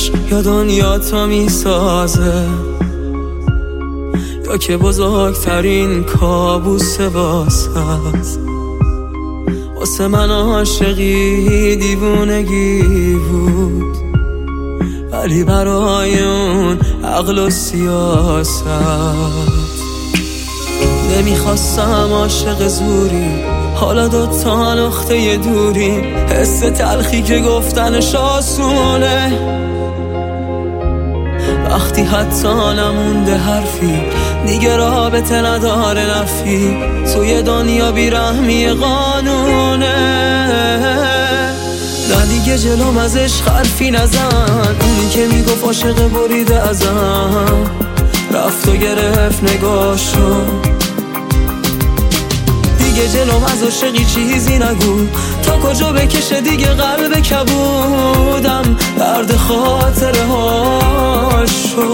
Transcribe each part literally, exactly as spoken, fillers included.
عشق یا دنیا تا میسازه، یا که بزرگترین کابوس واسه واسه من عاشقی دیوونگی بود، ولی برای اون عقل و سیاست. نمیخواستم عاشق زوری، حالا دوتا نقطه دوری، حس تلخی که گفتنش آسونه، وقتی حتی نمونده حرفی دیگه رابطه نداره نفی، توی دنیا بیرحمی قانونه. نه دیگه جلوم ازش حرفی نزن، اونی که میگفت عاشق بریده ازم، رفت و گرفت نگاهشو. دیگه جلوم از عاشقی چیزی نگو، تا کجا بکشه دیگه قلب کبودم، درد خاطره هاشو.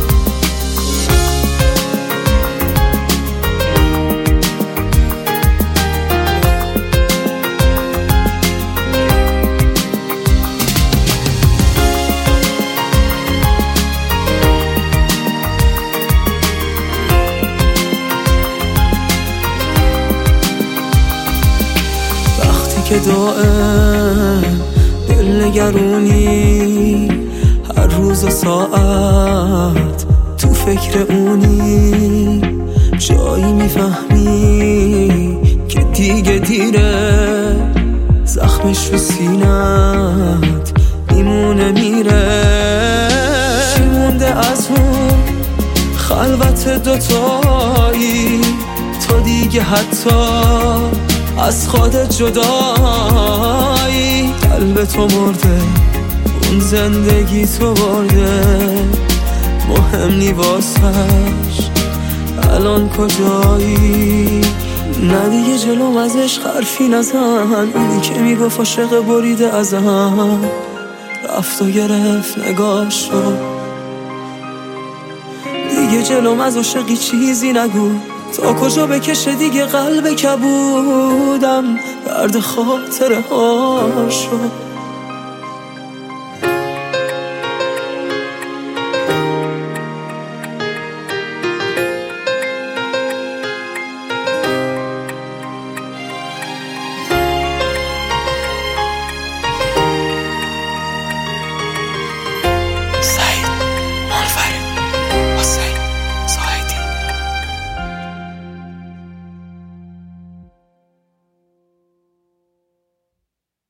که دائم دل نگرونی، هر روز و ساعت تو فکر اونی، جایی میفهمی که دیگه دیره، زخمش رو سینت میمونه میره. چی مونده از اون خلوت دوتایی، تو دیگه حتی از خودت جدایی، قلب تو مرده اون زندگی تو برده، مهم نی واسش الان کجایی. نه دیگه جلوم ازش حرفی نزن، اونی که میگفت عاشق بریده ازم، رفت و گرفت نگاهشو. دیگه جلوم از عاشقی چیزی نگو، تا کجا بکشه دیگه قلب کبودم، درد خاطره هاشو.